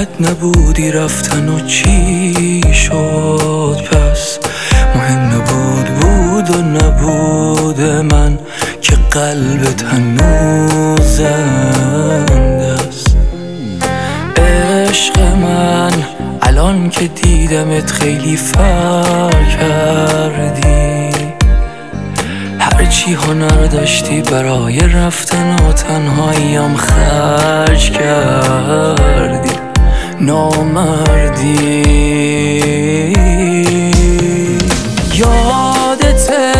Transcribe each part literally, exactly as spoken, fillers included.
بلد نبودی رفتن و چی شد پس مهم نبود بود و نبود من که قلبت هنوز زنده است. عشق من الان که دیدمت خیلی فرق کردی، هرچی هنر داشتی برای رفتن و تنهاییم خرج کردی. نامردی یادته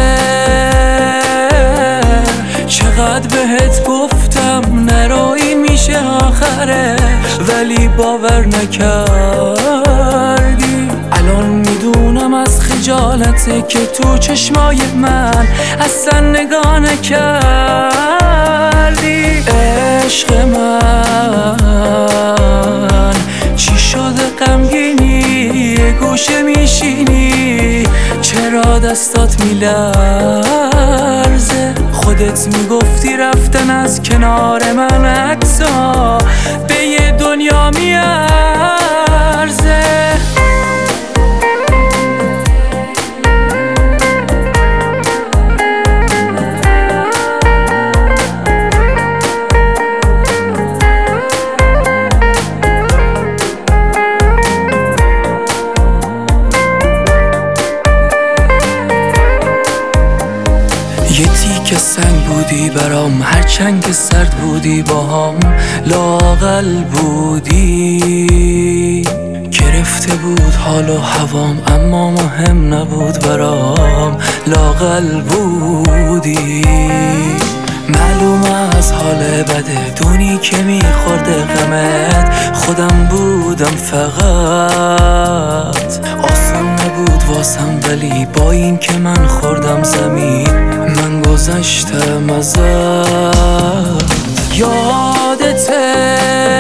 چقدر بهت گفتم نروی میشه آخره، ولی باور نکردی. الان میدونم از خجالته که تو چشمای من اصلا نگاه نکردی. عشق من چی شده غمگینی یه گوشه میشینی، چرا دستات میلرزه؟ خودت میگفتی رفتن از کنار من عکسا به یه دنیا میارزه. یه تیکه سنگ بودی برام، هرچند که سرد بودی باهام لااقل بودی. گرفته بود حال و هوام اما مهم نبود برام، لااقل بودی. معلومه از حال بده دونی که میخورده غمت خودم بودم فقط. آسان نبود واسم ولی با این که من خوردم زمین من گذشتم ازت. یادته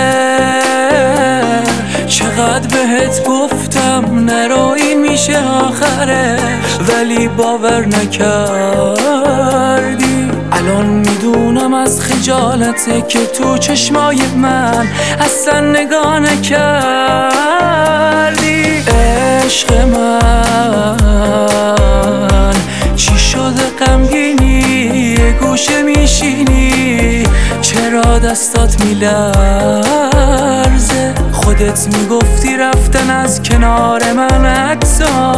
چقدر بهت گفتم نروی میشه آخره، ولی باور نکردی. الان میدونم از خجالته که تو چشمای من اصلا نگاه نکردی. عشق من چی شده غمگینی یه گوشه میشینی، چرا دستات میلرزه؟ خودت میگفتی رفتن از کنار من عکسا